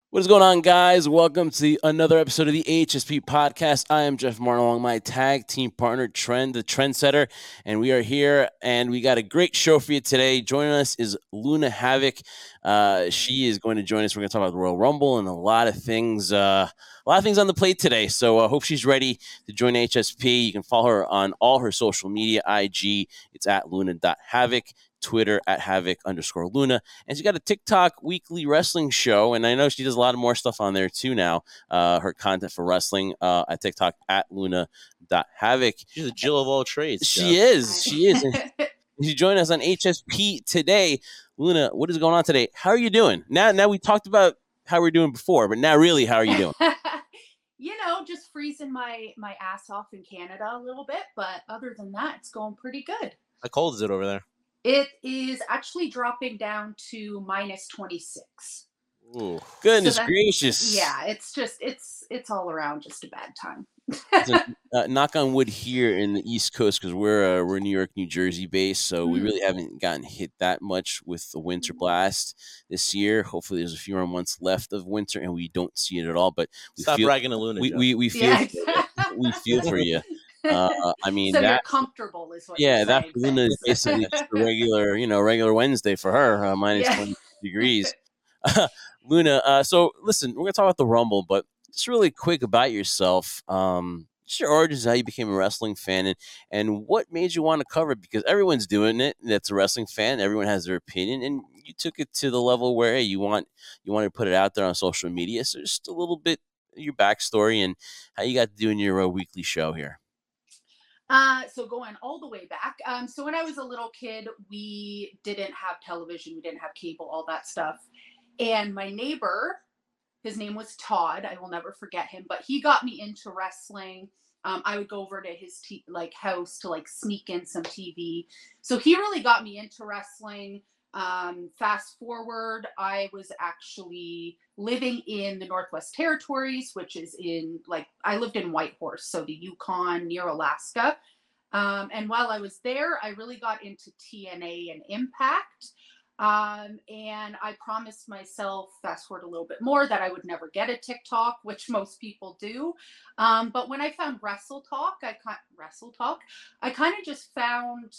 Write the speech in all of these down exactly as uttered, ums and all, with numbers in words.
What is going on, guys? Welcome to another episode of the H S P podcast. I am Jeff Martin, along my tag team partner, Trend, the Trendsetter, and we are here, and we got a great show for you today. Joining us is Luna Havoc. Uh, she is going to join us. We're going to talk about the Royal Rumble and a lot of things, uh, a lot of things on the plate today. So I uh, hope she's ready to join H S P. You can follow her on all her social media. I G, it's at luna dot havoc. Twitter at havoc underscore Luna. And she's got a TikTok weekly wrestling show. And I know she does a lot of more stuff on there too now. Uh, her content for wrestling uh, at TikTok at luna dot havoc. She's a Jill of all trades. She Jeff. is. She is. She joined us on H S P today. Luna, what is going on today? How are you doing? Now, now we talked about how we are doing before, but now really, how are you doing? You know, just freezing my, my ass off in Canada a little bit. But other than that, it's going pretty good. How cold is it over there? It is actually dropping down to minus twenty-six. Ooh, goodness so gracious. Yeah, it's just, it's it's all around just a bad time. So, uh, knock on wood here in the East Coast, because we're uh, we're New York, New Jersey based, so mm. we really haven't gotten hit that much with the winter blast this year. Hopefully, there's a few more months left of winter, and we don't see it at all. But we stop feel, bragging to Luna. We, we we feel yeah. we feel for you. Uh, I mean, so that, you're comfortable is what yeah, you're that saying. Luna is basically just a regular, you know, regular Wednesday for her, uh, minus yeah. twenty degrees. Luna, uh, so listen, we're gonna talk about the Rumble, but just really quick about yourself. Um, just your origins, how you became a wrestling fan, and, and what made you want to cover it, because everyone's doing it that's a wrestling fan. Everyone has their opinion, and you took it to the level where hey, you want you want to put it out there on social media. So just a little bit of your backstory and how you got to doing your uh, weekly show here. Uh, so going all the way back. Um, so when I was a little kid, we didn't have television, we didn't have cable, all that stuff. And my neighbor, his name was Todd. I will never forget him, but he got me into wrestling. Um, I would go over to his t- like house to like sneak in some T V. So he really got me into wrestling. Um, fast forward, I was actually living in the Northwest Territories, which is in like, I lived in Whitehorse, so the Yukon near Alaska. Um, and while I was there, I really got into T N A and Impact. Um, and I promised myself, fast forward a little bit more, that I would never get a TikTok, which most people do. Um, but when I found Wrestle Talk, I Wrestle Talk, I kind of just found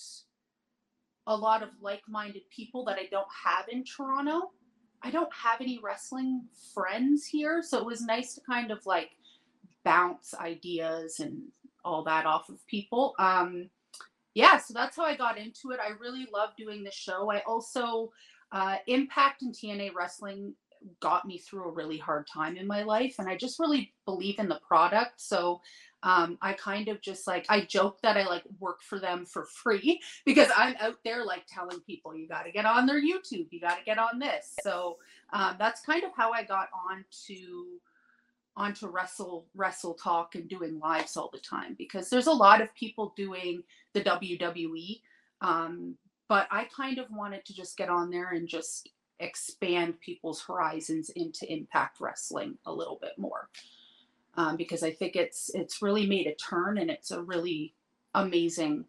a lot of like-minded people that I don't have in Toronto. I don't have any wrestling friends here, so it was nice to kind of like bounce ideas and all that off of people. Um, yeah, so that's how I got into it. I really love doing the show. I also, uh, Impact and T N A Wrestling got me through a really hard time in my life, and I just really believe in the product. So um, I kind of just like, I joke that I like work for them for free because I'm out there like telling people, you got to get on their YouTube, you got to get on this. So um, that's kind of how I got on to onto wrestle wrestle talk and doing lives all the time, because there's a lot of people doing the W W E, um, but I kind of wanted to just get on there and just expand people's horizons into Impact Wrestling a little bit more, um, because I think it's it's really made a turn, and it's a really amazing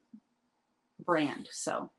brand. So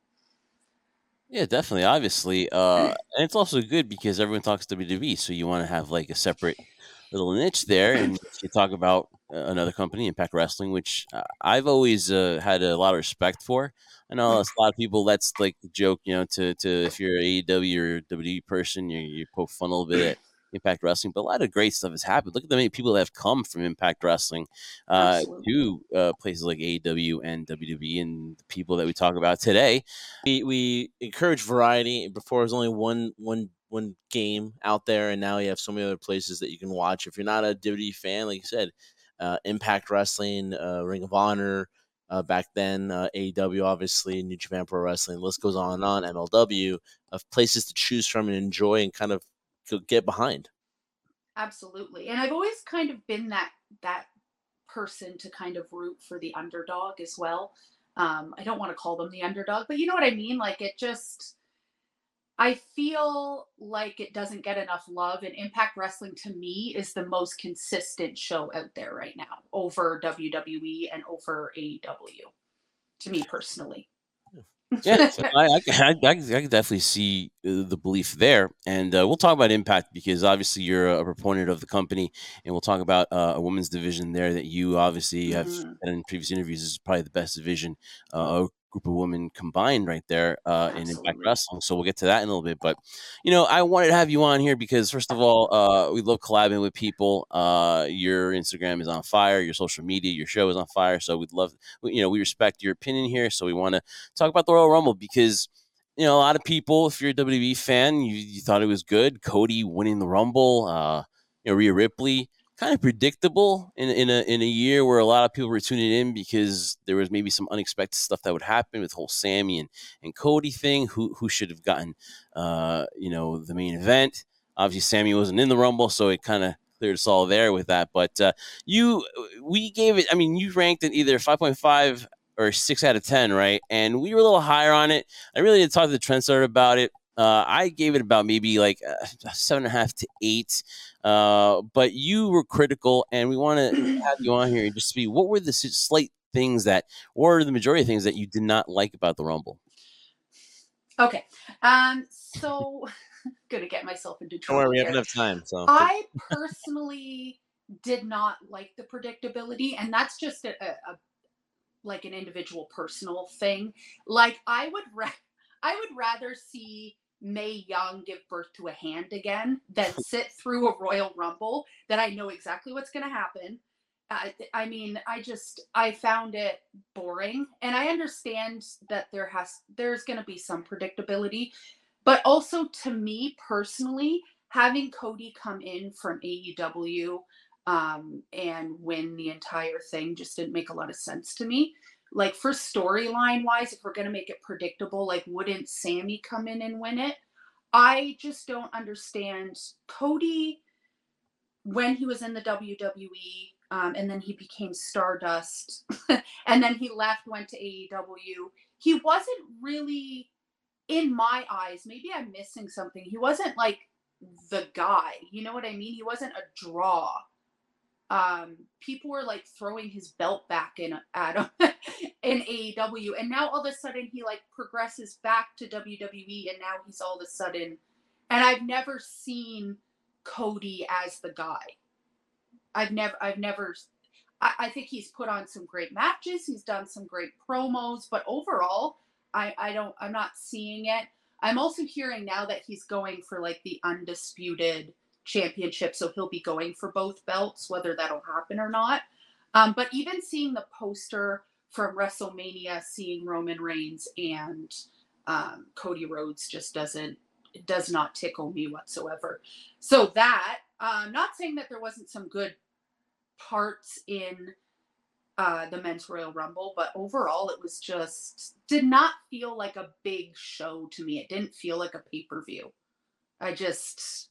yeah, definitely, obviously, uh, and it's also good because everyone talks W W E, so you want to have like a separate little niche there, and you talk about uh, another company, Impact Wrestling, which uh, I've always uh, had a lot of respect for. I know a lot of people, that's like the joke, you know, to, to if you're an A E W or W W E person, you, you poke fun a little bit at Impact Wrestling, but a lot of great stuff has happened. Look at the many people that have come from Impact Wrestling uh, to uh, places like A E W and W W E, and the people that we talk about today. We, we encourage variety. Before, it was only one one one game out there, and now you have so many other places that you can watch. If you're not a W W E fan, like you said, uh, Impact Wrestling, uh, Ring of Honor, uh, back then, uh, A E W, obviously, New Japan Pro Wrestling, the list goes on and on, M L W, of places to choose from and enjoy and kind of get behind. Absolutely. And I've always kind of been that that person to kind of root for the underdog as well. Um, I don't want to call them the underdog, but you know what I mean? Like, it just, I feel like it doesn't get enough love, and Impact Wrestling to me is the most consistent show out there right now over W W E and over A E W, to me personally. Yeah, so I, I, I, I I can definitely see uh, the belief there, and uh, we'll talk about Impact because obviously you're a, a proponent of the company, and we'll talk about uh, a women's division there that you obviously have Mhm. said in previous interviews is probably the best division, uh, a group of women combined right there uh, in Impact Absolutely. Wrestling. So we'll get to that in a little bit, but you know, I wanted to have you on here because first of all, uh, we love collabing with people. Uh, your Instagram is on fire, your social media, your show is on fire, so we'd love, you know, we respect your opinion here, so we want to talk about the Royal Rumble because you know a lot of people, if you're a W W E fan, you, you thought it was good. Cody winning the Rumble, uh, you know, Rhea Ripley, kind of predictable in in a in a year where a lot of people were tuning in because there was maybe some unexpected stuff that would happen with the whole Sammy and and Cody thing. Who who should have gotten uh, you know the main event? Obviously, Sammy wasn't in the Rumble, so it kind of cleared us all there with that. But uh, you, we gave it. I mean, you ranked it either five point five or six out of ten, right? And we were a little higher on it. I really did talk to the trendsetter about it. Uh, I gave it about maybe like uh, seven and a half to eight. Uh, but you were critical, and we want to have you on here and just see what were the slight things that, or the majority of things that you did not like about the Rumble. Okay. Um, so gonna get myself into Don't trouble worry, we have here. enough time. So I personally did not like the predictability, and that's just a, a, a like an individual personal thing. Like I would ra- I would rather see Mae Young give birth to a hand again than sit through a Royal Rumble that I know exactly what's going to happen. I, I mean, I just I found it boring, and I understand that there has there's going to be some predictability, but also to me personally, having Cody come in from A E W um, and win the entire thing just didn't make a lot of sense to me. Like for storyline wise, if we're gonna make it predictable, like wouldn't Sammy come in and win it? I just don't understand Cody when he was in the W W E, um, and then he became Stardust, and then he left, went to A E W. He wasn't really, in my eyes, maybe I'm missing something. He wasn't like the guy. You know what I mean? He wasn't a draw. Um, people were like throwing his belt back in at him in A E W, and now all of a sudden he like progresses back to W W E, and now he's all of a sudden, and I've never seen Cody as the guy. I've never, I've never. I, I think he's put on some great matches. He's done some great promos, but overall, I, I don't, I'm not seeing it. I'm also hearing now that he's going for like the undisputed championship, so he'll be going for both belts, whether that'll happen or not. Um, but even seeing the poster from WrestleMania, seeing Roman Reigns and um, Cody Rhodes just doesn't, it does not tickle me whatsoever. So that, uh, not saying that there wasn't some good parts in uh, the Men's Royal Rumble, but overall it was just, did not feel like a big show to me. It didn't feel like a pay-per-view. I just,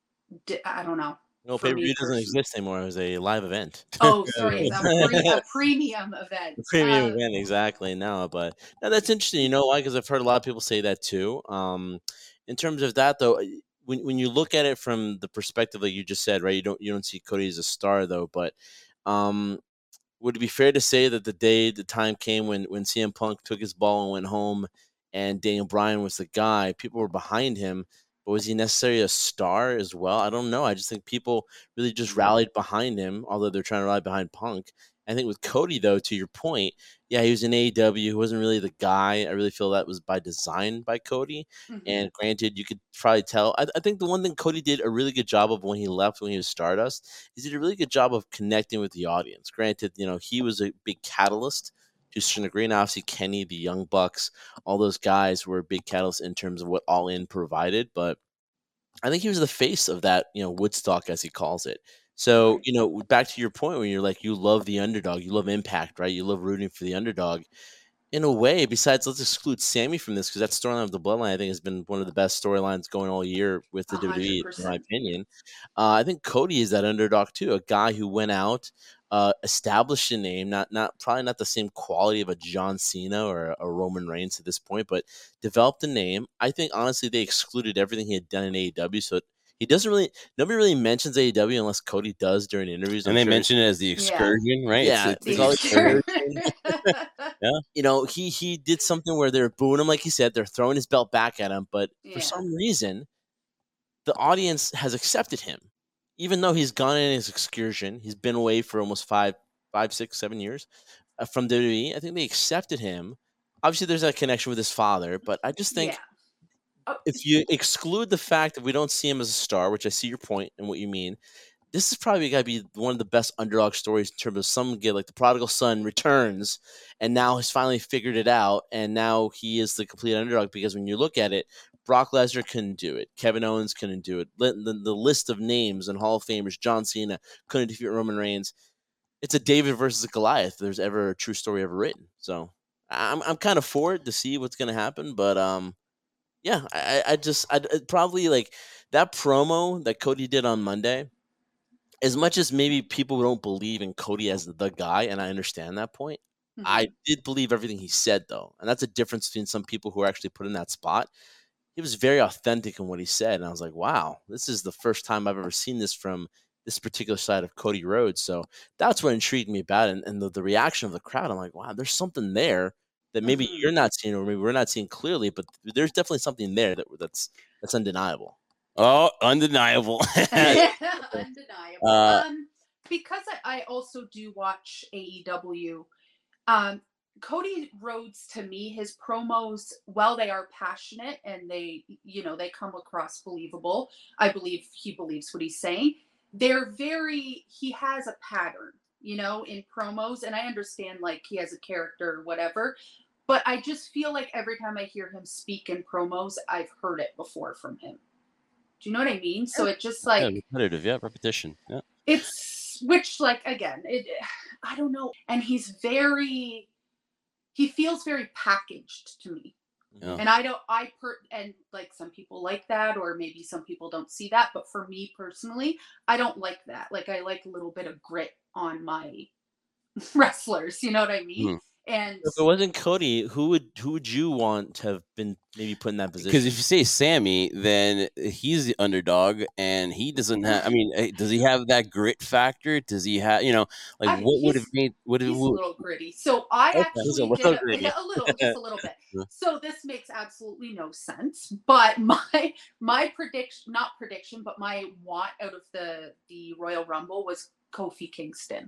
I don't know. no, For pay per view me doesn't personally. exist anymore. It was a live event. Oh, sorry, a, pre- a premium event. Premium Uh, event, exactly. No, but no, that's interesting. You know why? Because I've heard a lot of people say that too. Um, in terms of that, though, uh, when when you look at it from the perspective like you just said, right? You don't you don't see Cody as a star though, but um, would it be fair to say that the day, the time came when when C M Punk took his ball and went home, and Daniel Bryan was the guy, people were behind him, but was he necessarily a star as well? I don't know. I just think people really just rallied behind him, although they're trying to rally behind Punk. I think with Cody, though, to your point, yeah, he was in A E W. He wasn't really the guy. I really feel that was by design by Cody. mhm. And granted, you could probably tell. I, I think the one thing Cody did a really good job of when he left, when he was Stardust, is he did a really good job of connecting with the audience. Granted, you know, he was a big catalyst to certain degree. And obviously, Kenny, the Young Bucks, all those guys were big catalysts in terms of what All In provided. But I think he was the face of that, you know, Woodstock, as he calls it. So, Right. you know, back to your point where you're like, you love the underdog, you love Impact, right? You love rooting for the underdog in a way. Besides, let's exclude Sammy from this because that storyline of the Bloodline, I think, has been one of the best storylines going all year with A the W W hundred E, in my percent. opinion. Uh, I think Cody is that underdog too, a guy who went out, uh, established a name, not not probably not the same quality of a John Cena or a, a Roman Reigns at this point, but developed a name. I think honestly they excluded everything he had done in A E W, so he doesn't really. Nobody really mentions A E W unless Cody does during interviews. And I'm they sure. mention it as the Yeah. excursion, right? It's Yeah, it's they The the call it excursion. excursion. Yeah. You know, he he did something where they're booing him, like he said, they're throwing his belt back at him, but Yeah. for some reason, the audience has accepted him, even though he's gone in his excursion. He's been away for almost five, five, six, seven years uh, from W W E. I think they accepted him. Obviously, there's that connection with his father, but I just think Yeah. Oh, if you exclude the fact that we don't see him as a star, which I see your point and what you mean, this is probably got to be one of the best underdog stories in terms of some kid like the prodigal son returns and now he's finally figured it out, and now he is the complete underdog. Because when you look at it, Brock Lesnar couldn't do it, Kevin Owens couldn't do it, the, the, the list of names and Hall of Famers, John Cena couldn't defeat Roman Reigns. It's a David versus a Goliath if there's ever a true story ever written. So I'm I'm kind of for it to see what's going to happen, but um yeah, I I just I probably like that promo that Cody did on Monday. As much as maybe people don't believe in Cody as the guy, and I understand that point, mhm. I did believe everything he said, though. And that's a difference between some people who are actually put in that spot. He was very authentic in what he said. And I was like, wow, this is the first time I've ever seen this from this particular side of Cody Rhodes. So that's what intrigued me about it. And, and the, the reaction of the crowd, I'm like, wow, there's something there that maybe Mhm. you're not seeing, or maybe we're not seeing clearly, but there's definitely something there that that's that's undeniable. Oh, undeniable. Undeniable. Uh, um, because I, I also do watch A E W. Um, Cody Rhodes, to me, his promos, while they are passionate and they, you know, they come across believable, I believe he believes what he's saying. They're very, he has a pattern, you know, in promos, and I understand like he has a character or whatever, but I just feel like every time I hear him speak in promos, I've heard it before from him. Do you know what I mean? So it just like, yeah, repetitive, yeah, repetition. Yeah. it's, which like, again, it, I don't know. And he's very, he feels very packaged to me. Yeah. And I don't, I per, and like some people like that, or maybe some people don't see that. But for me personally, I don't like that. Like I like a little bit of grit on my wrestlers. You know what I mean? Mhm. And If it wasn't Cody, who would who would you want to have been maybe put in that position? Because if you say Sammy, then he's the underdog, and he doesn't have. I mean, eh, does he have that grit factor? Does he have? You know, like I, what would have he's, made? Would have? he's a little gritty. So I Okay, actually so a did little a, gritty. a little, just a little bit. Yeah. So this makes absolutely no sense. But my my prediction, not prediction, but my want out of the the Royal Rumble was Kofi Kingston,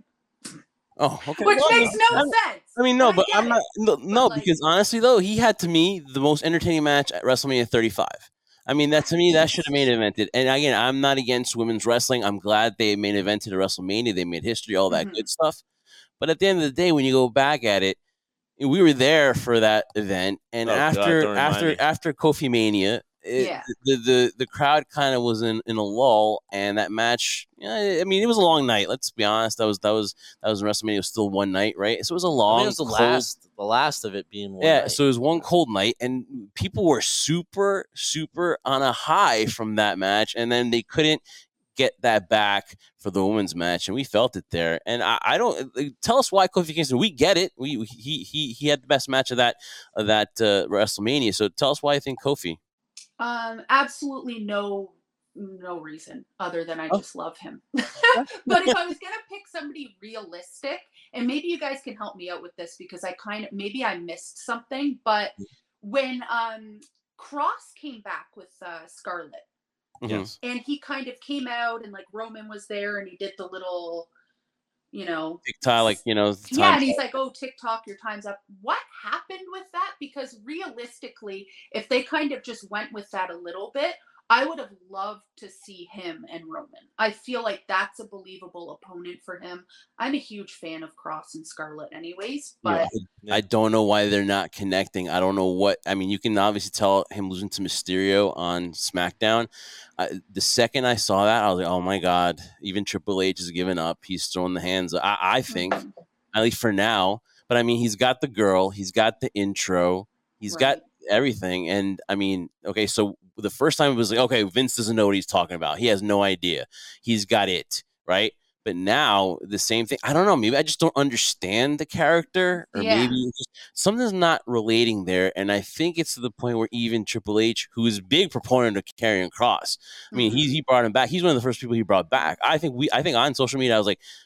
Oh, okay. which Well, makes no I, sense. I mean, no, And I but get I'm it. not. No, no like- because honestly, though, he had to me the most entertaining match at WrestleMania thirty-five. I mean, that to me, that should have main evented. And again, I'm not against women's wrestling. I'm glad they main evented at WrestleMania. They made history, all that Mhm. good stuff. But at the end of the day, when you go back at it, we were there for that event, and Oh, God, after don't remind after me. after Kofi Mania, it, Yeah. the, the the crowd kind of was in, in a lull, and that match. Yeah, I mean, it was a long night. Let's be honest. That was that was that was WrestleMania. It was still one night, right? So it was a I long, think it was the cold, last, the last of it being one yeah. night. So it was one cold night, and people were super super on a high from that match, and then they couldn't get that back for the women's match, and we felt it there. And I, I don't like, tell us why Kofi Kingston. We get it. We he he he had the best match of that of that uh, WrestleMania. So tell us why you think Kofi. Um, absolutely no no reason other than I Oh. just love him. But if I was gonna pick somebody realistic, and maybe you guys can help me out with this because I kind of maybe I missed something, but when um Cross came back with uh, Scarlett, Yes. and he kind of came out and like Roman was there and he did the little, you know, TikTok, like you know, yeah, time- and he's like, oh, TikTok, your time's up. What happened with that? Because realistically, if they kind of just went with that a little bit, I would have loved to see him and Roman. I feel like that's a believable opponent for him. I'm a huge fan of Cross and Scarlett anyways, but I don't know why they're not connecting. I don't know what. I mean, you can obviously tell him losing to Mysterio on SmackDown. I, the second I saw that, I was like, "Oh my god!" Even Triple H has given up. He's throwing the hands up. I, I think, Mhm. at least for now. But I mean, he's got the girl. He's got the intro. He's got Right. everything. And I mean, okay, so the first time it was like, okay, Vince doesn't know what he's talking about. He has no idea. He's got it, right? But now the same thing. I don't know. Maybe I just don't understand the character, or Yeah. maybe it's just, something's not relating there. And I think it's to the point where even Triple H, who is a big proponent of Karrion Kross, I mean, Mhm. he he brought him back. He's one of the first people he brought back. I think we. I think on social media, I was like,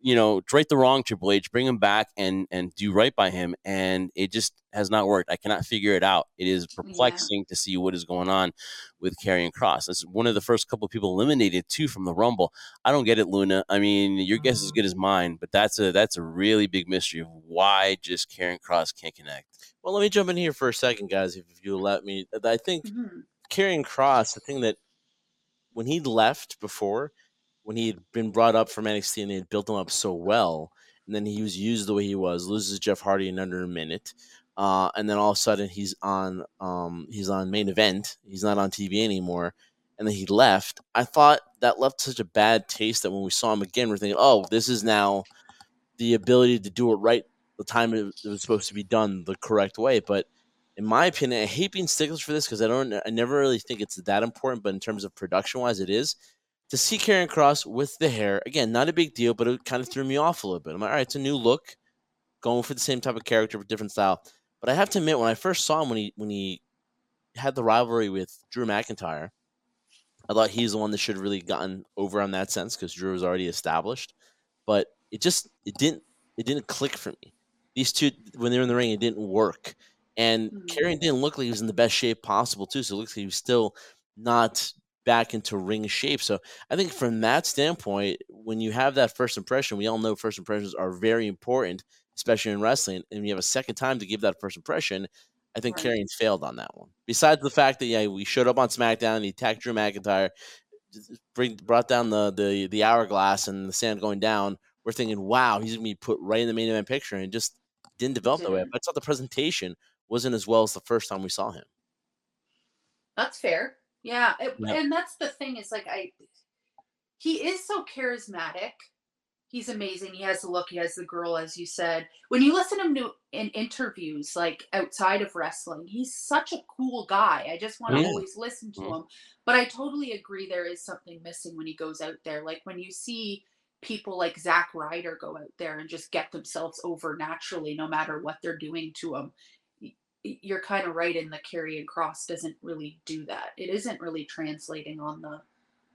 you know, right the wrong, Triple H, bring him back and and do right by him, and it just has not worked. I cannot figure it out. It is Yeah. perplexing to see what is going on with Karrion Kross. That's one of the first couple of people eliminated too from the Rumble. I don't get it, Luna. I mean, your guess is as good as mine, but that's a that's a really big mystery of why just Karrion Kross can't connect. Well, let me jump in here for a second, guys, if you let me. I think Mm-hmm. Karrion Kross, the thing that when he left before, when he had been brought up from N X T and they had built him up so well, and then he was used the way he was, loses Jeff Hardy in under a minute, uh, and then all of a sudden he's on um, he's on main event. He's not on T V anymore, and then he left. I thought that left such a bad taste that when we saw him again, we're thinking, oh, this is now the ability to do it right the time it was supposed to be done the correct way. But in my opinion, I hate being sticklers for this because I don't, I never really think it's that important. But in terms of production wise, it is. To see Karrion Kross with the hair, again, not a big deal, but it kind of threw me off a little bit. I'm like, all right, it's a new look, going for the same type of character but different style. But I have to admit, when I first saw him, when he when he had the rivalry with Drew McIntyre, I thought he's the one that should have really gotten over on that sense because Drew was already established. But it just it didn't it didn't click for me. These two, when they were in the ring, it didn't work. And Mm. Karrion didn't look like he was in the best shape possible too. So it looks like he was still not back into ring shape. So I think from that standpoint, when you have that first impression, we all know first impressions are very important, especially in wrestling. And you have a second time to give that first impression. I think Right. Karrion failed on that one. Besides the fact that yeah, we showed up on SmackDown and he attacked Drew McIntyre, bring brought down the the the hourglass and the sand going down. We're thinking, wow, he's gonna be put right in the main event picture, and it just didn't develop that way. Didn't. But I thought the presentation wasn't as well as the first time we saw him. That's fair. Yeah, it- Yeah. and that's the thing is like I, he is so charismatic. He's amazing. He has the look. He has the girl, as you said. When you listen to him do- in interviews, like outside of wrestling, he's such a cool guy. I just want to Yeah. always listen to Mhm. him. But I totally agree. There is something missing when he goes out there. Like when you see people like Zack Ryder go out there and just get themselves over naturally, no matter what they're doing to him. y- You're kind of right in the Karrion Kross doesn't really do that. It isn't really translating on the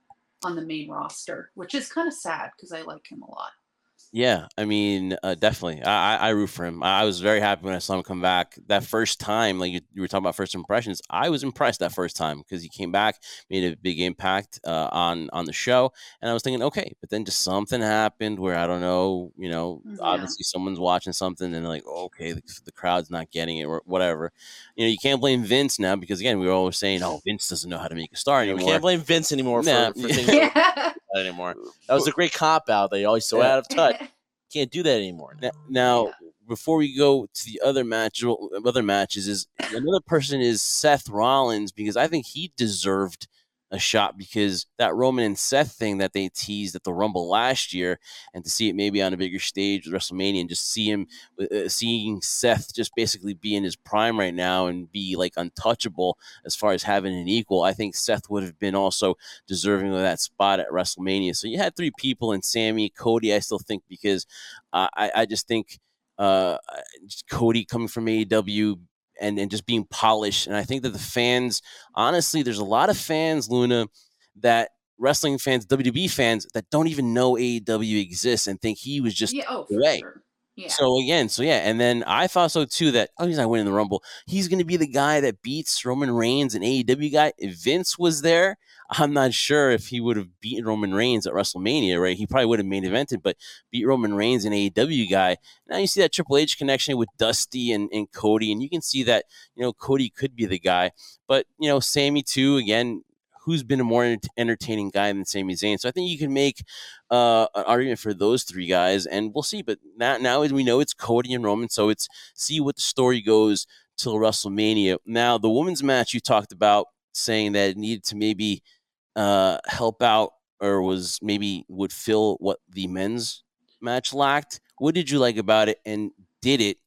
on the main roster, which is kind of sad because I like him a lot. Yeah, I mean, uh, definitely. I, I I root for him. I I was very happy when I saw him come back that first time. Like you, you were talking about first impressions, I was impressed that first time because he came back, made a big impact uh, on on the show, and I was thinking, okay, but then just something happened where I don't know, you know, Yeah. obviously someone's watching something and they're like, okay, the, the crowd's not getting it or whatever. You know, you can't blame Vince now because again, we were always saying, oh, Vince doesn't know how to make a star Yeah, we anymore. can't blame Vince anymore Nah. for, for things like Yeah. that anymore. That was a great cop out. They always so Yeah. out of touch. Can't do that anymore. Now, now Yeah. before we go to the other match, well, other matches, is another person is Seth Rollins because I think he deserved a shot because that Roman and Seth thing that they teased at the Rumble last year, and to see it maybe on a bigger stage with WrestleMania and just see him, uh, seeing Seth just basically be in his prime right now and be like untouchable as far as having an equal. I think Seth would have been also deserving of that spot at WrestleMania. So you had three people, and Sammy, Cody, I still think because uh, I, I just think uh, just Cody coming from A E W and, and just being polished. And I think that the fans, honestly, there's a lot of fans, Luna, that wrestling fans, W W E fans, that don't even know A E W exists and think he was just Yeah. Oh, for away. sure. Yeah. So again, so yeah, and then I thought so too that oh, he's not winning the Rumble. He's going to be the guy that beats Roman Reigns, an A E W guy. If Vince was there, I'm not sure if he would have beaten Roman Reigns at WrestleMania, right? He probably would have main evented, but beat Roman Reigns, an A E W guy. Now you see that Triple H connection with Dusty and, and Cody, and you can see that, you know, Cody could be the guy. But, you know, Sammy too, again, who's been a more ent- entertaining guy than Sami Zayn. So I think you can make uh, an argument for those three guys, and we'll see. But now, now we know it's Cody and Roman, so it's see what the story goes till WrestleMania. Now, the women's match you talked about saying that it needed to maybe uh, help out or was maybe would fill what the men's match lacked. What did you like about it, and did it?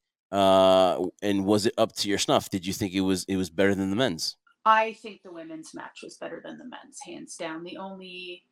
Uh, and was it up to your snuff? Did you think it was it was better than the men's? I think the women's match was better than the men's, hands down. The only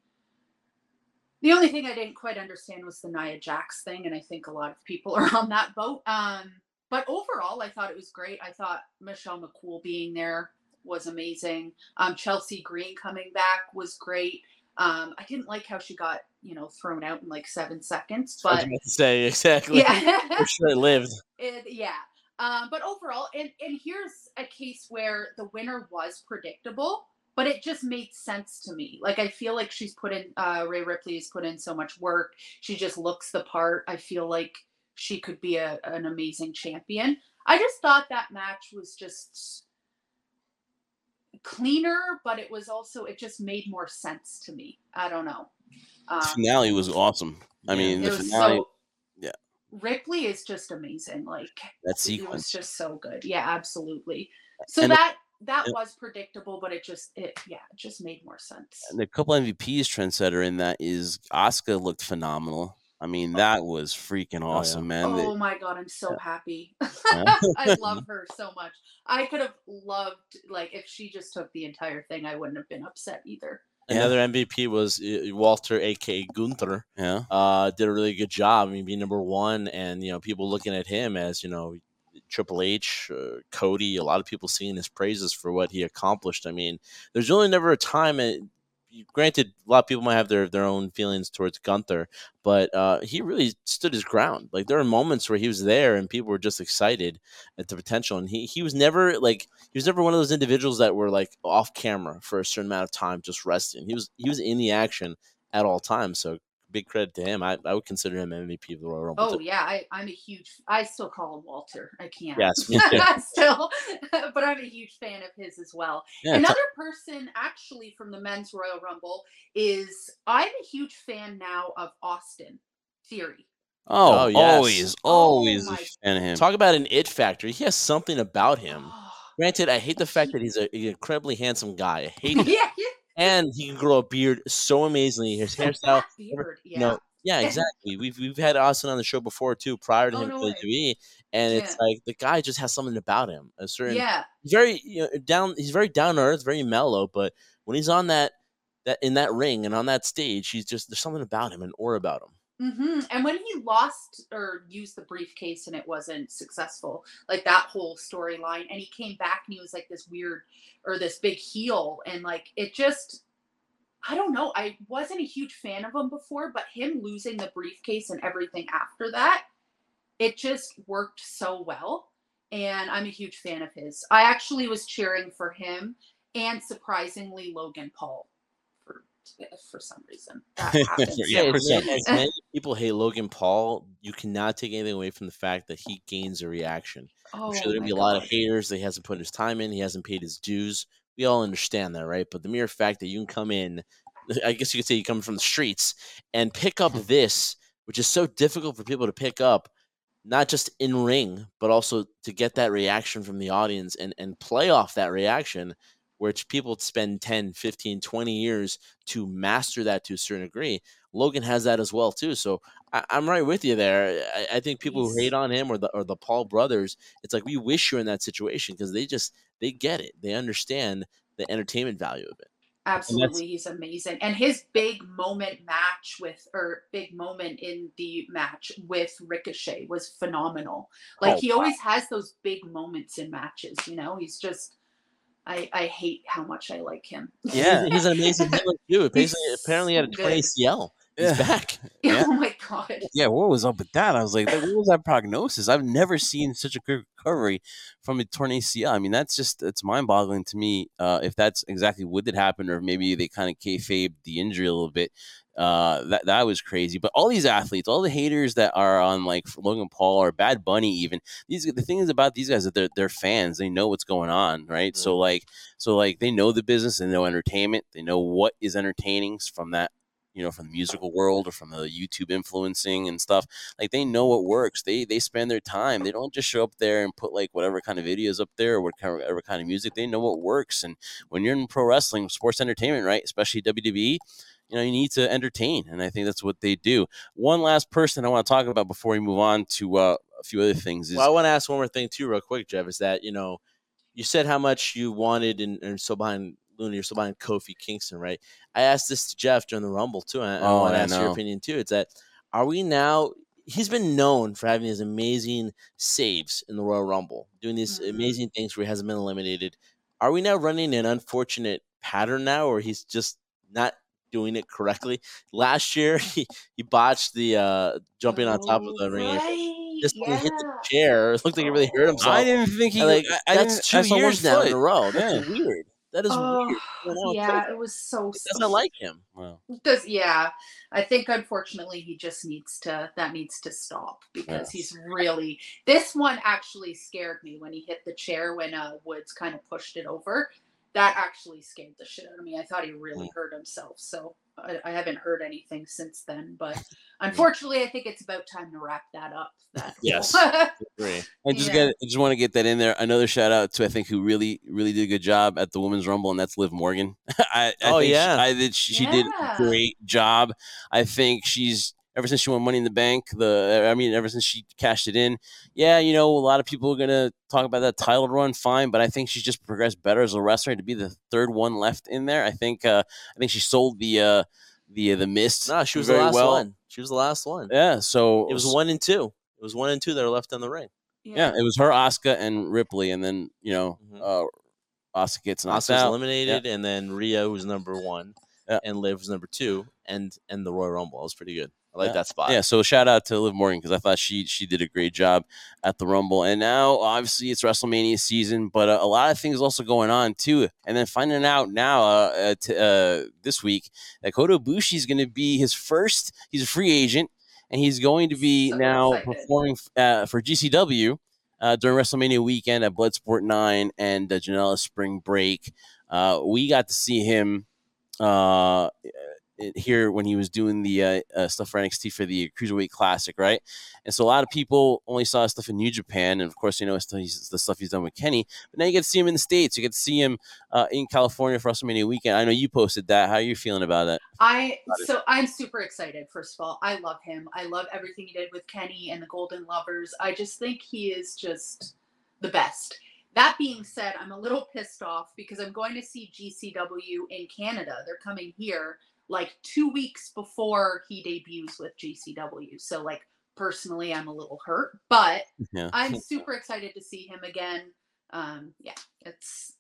the only thing I didn't quite understand was the Nia Jax thing, and I think a lot of people are on that boat. Um, but overall, I thought it was great. I thought Michelle McCool being there was amazing. Um, Chelsea Green coming back was great. Um, I didn't like how she got you know, thrown out in like seven seconds. I was But about to say exactly. yeah, For sure, it lived. it, yeah. Um, but overall, and and here's a case where the winner was predictable, but it just made sense to me. Like I feel like she's put in uh, Rhea Ripley's put in so much work. She just looks the part. I feel like she could be a, an amazing champion. I just thought that match was just cleaner, but it was also it just made more sense to me. I don't know. Um, The finale was awesome. I Yeah. mean, it the was finale, so yeah. Ripley is just amazing. Like that it was sequence. just so good. Yeah, absolutely. So And, that that and, was predictable, but it just it yeah, it just made more sense. and a couple M V Ps trendsetter in that is Asuka looked phenomenal. I mean, that was freaking Oh, yeah. awesome, man. The- Oh my god, I'm so happy. Yeah. I love her so much. I could have loved like if she just took the entire thing, I wouldn't have been upset either. Yeah. Another M V P was uh, Walter, aka Gunther. yeah. Uh, did a really good job. I mean, being number one, and you know, people looking at him as you know, Triple H, uh, Cody. A lot of people singing his praises for what he accomplished. I mean, there's really never a time. It, granted, a lot of people might have their their own feelings towards Gunther, but uh, he really stood his ground. Like there are moments where he was there, and people were just excited at the potential. And he he was never like he was never one of those individuals that were like off camera for a certain amount of time just resting. He was he was in the action at all times. So big credit to him. I, I would consider him M V P of the Royal Rumble. Oh too. yeah, I, I'm a huge. I still call him Walter. I can't. Yes, me too. Still, but I'm a huge fan of his as well. Yeah, Another person, actually, from the men's Royal Rumble is I'm a huge fan now of Austin Theory. Oh, Oh, yes. always, always Oh, a my- fan of him. Talk about an it factor. He has something about him. Oh, Granted, I hate the fact that he's a, an incredibly handsome guy. I hate it. yeah, And he can grow a beard so amazingly. His hairstyle, that beard. you Yeah. know, yeah, exactly. We've we've had Austin on the show before too, prior to Oh, him no to way. W W E, and it's Yeah. like the guy just has something about him. A certain, Yeah. he's very you know down. He's very down to earth, very mellow. But when he's on that that in that ring and on that stage, he's just there's something about him, an aura about him. hmm And when he lost or used the briefcase and it wasn't successful, like that whole storyline, and he came back and he was like this weird or this big heel, and like it just, I don't know. I wasn't a huge fan of him before, but him losing the briefcase and everything after that, it just worked so well. And I'm a huge fan of his. I actually was cheering for him and surprisingly Logan Paul for for some reason. That happens. Yeah, Yeah, for as some. many, as many people hate Logan Paul, you cannot take anything away from the fact that he gains a reaction. Oh, I'm sure there'll my be a lot of God. haters that he hasn't put his time in, he hasn't paid his dues. We all understand that, right? But the mere fact that you can come in, I guess you could say you come from the streets and pick up this, which is so difficult for people to pick up, not just in ring, but also to get that reaction from the audience and, and play off that reaction, which people spend ten, fifteen, twenty years to master that to a certain degree. Logan has that as well, too. So I, I'm right with you there. I, I think people who He's- hate on him or the or the Paul brothers, it's like we wish you're in that situation because they just they get it. They understand the entertainment value of it. Absolutely, he's amazing. And his big moment match with, or big moment in the match with Ricochet was phenomenal. Like Oh, he always has those big moments in matches, you know? He's just, I, I hate how much I like him. Yeah. He's, he's an amazing healer too. Basically, He's apparently, he had a so torn good. A C L. He's Yeah. back. Yeah. Oh my God. Yeah, what was up with that? I was like, what was that prognosis? I've never seen such a quick recovery from a torn A C L. I mean, that's just, it's mind-boggling to me uh, if that's exactly what did happen, or maybe they kind of kayfabe the injury a little bit. Uh, that that was crazy. But all these athletes, all the haters that are on like Logan Paul or Bad Bunny, even these the thing is about these guys that they're they're fans. They know what's going on, right? So like so like they know the business, they know entertainment, they know what is entertaining from that, you know, from the musical world or from the YouTube influencing and stuff. Like they know what works. They they spend their time. They don't just show up there and put like whatever kind of videos up there or whatever kind of music. They know what works. And when you're in pro wrestling, sports entertainment, right, especially W W E, you know, you need to entertain. And I think that's what they do. One last person I want to talk about before we move on to uh, a few other things is Well, I want to ask one more thing too, real quick, Jeff. Is that you know, you said how much you wanted and, and so behind Luna, you're so behind Kofi Kingston, right? I asked this to Jeff during the Rumble too, and I, I Oh, want to I ask your know. opinion too. It's that are we now? He's been known for having these amazing saves in the Royal Rumble, doing these Mhm. amazing things where he hasn't been eliminated. Are we now running an unfortunate pattern now, or he's just not doing it correctly. Last year, he, he botched the uh, jumping on top of Oh, the ring apron. right. Just when he hit the Yeah. chair, it looked like he really hurt Oh. himself. I didn't think he. And, like I, I that's didn't. two I saw one years now in foot. a row. That's Yeah. weird. That is Oh, weird. I don't know. yeah, it was so. It doesn't like him. Wow. Does yeah, I think unfortunately he just needs to that needs to stop because Yes. he's really this one actually scared me when he hit the chair when uh Woods kind of pushed it over. That actually scared the shit out of me. I thought he really Mm. hurt himself. So I, I haven't heard anything since then. But unfortunately, I think it's about time to wrap that up. That Yes. Agree. I just Yeah. get. I just want to get that in there. Another shout out to I think who really, really did a good job at the Women's Rumble, and that's Liv Morgan. I, I Oh, think yeah. she, I did. She, she did a Yeah. great job. I think she's ever since she won Money in the Bank. The I mean, ever since she cashed it in. Yeah, you know, a lot of people are gonna talk about that title run, fine, but I think she's just progressed better as a wrestler to be the third one left in there. I think. Uh, I think she sold the uh, the the mist. No, she was very the last well. one. She was the last one. Yeah, so It was one and two. It was one and two that are left on the ring. Yeah, it was her, Asuka, and Ripley, and then you know, Mhm. uh, Asuka gets knocked Asuka's out. eliminated, and then Rhea, who's number one, Yeah. and Liv was number two, and and the Royal Rumble. It was pretty good. I like Yeah. that spot. Yeah, so shout out to Liv Morgan because I thought she she did a great job at the Rumble, and now obviously it's WrestleMania season, but uh, a lot of things also going on too. And then finding out now uh, uh, t- uh this week that Kota Ibushi is going to be his first. He's a free agent, and he's going to be So now excited. performing uh, for G C W uh, during WrestleMania weekend at Bloodsport nine and uh, Janela Spring Break. Uh, we got to see him uh here when he was doing the uh, uh, stuff for N X T for the Cruiserweight Classic, right? And so a lot of people only saw stuff in New Japan, and of course, you know, it's the stuff he's done with Kenny. But now you get to see him in the States. You get to see him uh, in California for WrestleMania weekend. I know you posted that. How are you feeling about that? I so I'm super excited. First of all, I love him. I love everything he did with Kenny and the Golden Lovers. I just think he is just the best. That being said, I'm a little pissed off because I'm going to see G C W in Canada. They're coming here like two weeks before he debuts with G C W. So like personally, I'm a little hurt, but Yeah. I'm super excited to see him again. Um, yeah, it's.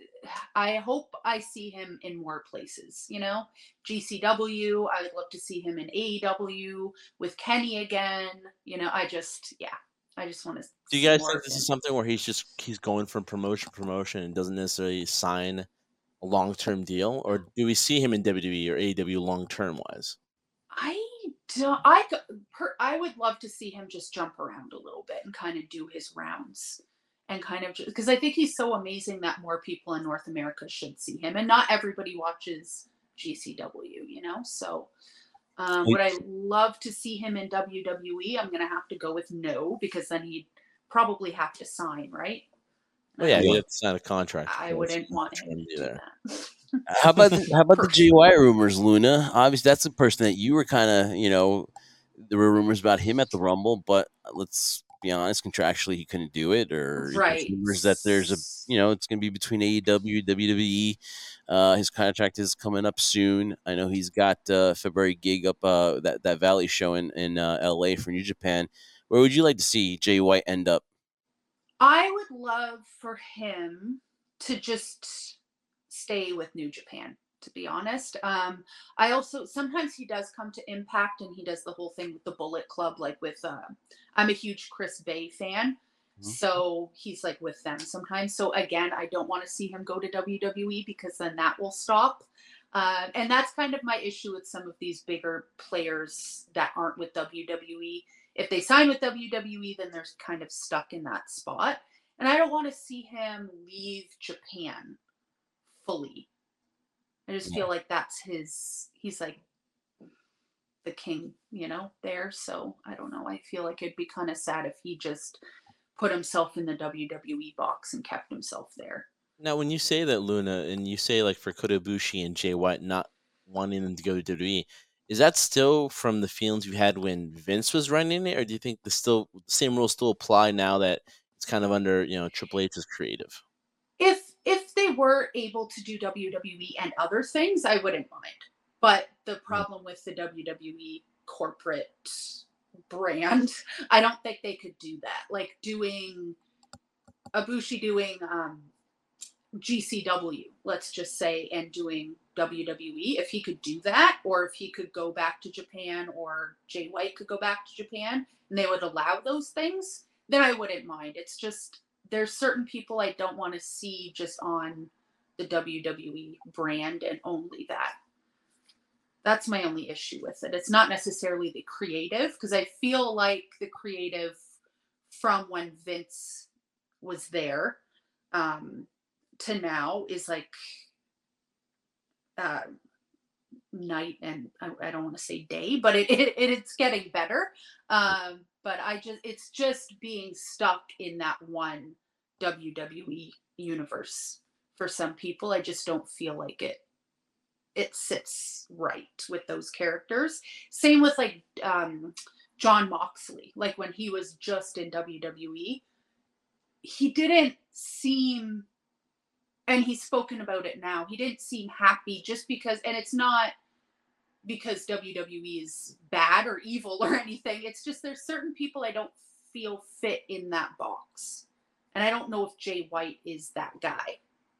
I hope I see him in more places. You know, G C W. I would love to see him in A E W with Kenny again. You know, I just yeah. I just want to. Do you guys think this is something where he's just he's going from promotion to promotion and doesn't necessarily sign a long term deal, or do we see him in W W E or A E W long term wise? I don't. I per, I would love to see him just jump around a little bit and kind of do his rounds, and kind of because I think he's so amazing that more people in North America should see him, and not everybody watches G C W, you know. So, um, would I love to see him in W W E? I'm gonna have to go with no because then he'd probably have to sign, right? Oh yeah, Yeah. you have to sign a contract. I wouldn't want him to do that. How about the, how about the Jay White rumors, Luna? Obviously, that's a person that you were kind of, you know, there were rumors about him at the Rumble, but let's be honest, contractually he couldn't do it, or Right. there's rumors that there's a, you know, it's going to be between A E W, W W E. Uh, his contract is coming up soon. I know he's got uh, February gig up uh, that that Valley show in in uh, L A for New Japan. Where would you like to see Jay White end up? I would love for him to just stay with New Japan, to be honest. Um, I also, sometimes he does come to Impact and he does the whole thing with the Bullet Club, like with, uh, I'm a huge Chris Bay fan. Mm-hmm. So he's like with them sometimes. So again, I don't want to see him go to W W E because then that will stop. Uh, and that's kind of my issue with some of these bigger players that aren't with W W E. If they sign with W W E, then they're kind of stuck in that spot. And I don't want to see him leave Japan fully. I just feel like that's his, he's like the king, you know, there. So I don't know. I feel like it'd be kind of sad if he just put himself in the W W E box and kept himself there. Now, when you say that, Luna, and you say like for Kota Ibushi and Jay White not wanting them to go to W W E, is that still from the feelings you had when Vince was running it, or do you think the still the same rules still apply now that it's kind of under, you know, Triple H's creative? If if they were able to do W W E and other things, I wouldn't mind. But the problem with the W W E corporate brand, I don't think they could do that. Like doing Ibushi doing um, G C W, let's just say, and doing W W E. If he could do that, or if he could go back to Japan, or Jay White could go back to Japan, and they would allow those things, then I wouldn't mind. It's just there's certain people I don't want to see just on the W W E brand and only that. That's my only issue with it. It's not necessarily the creative, because I feel like the creative from when Vince was there um, to now is like uh, night and I, I don't want to say day, but it, it it's getting better. Um, but I just it's just being stuck in that one W W E universe for some people. I just don't feel like it it sits right with those characters. Same with like um, Jon Moxley. Like when he was just in W W E, he didn't seem, and he's spoken about it now, he didn't seem happy just because, and it's not because W W E is bad or evil or anything. It's just there's certain people I don't feel fit in that box. And I don't know if Jay White is that guy.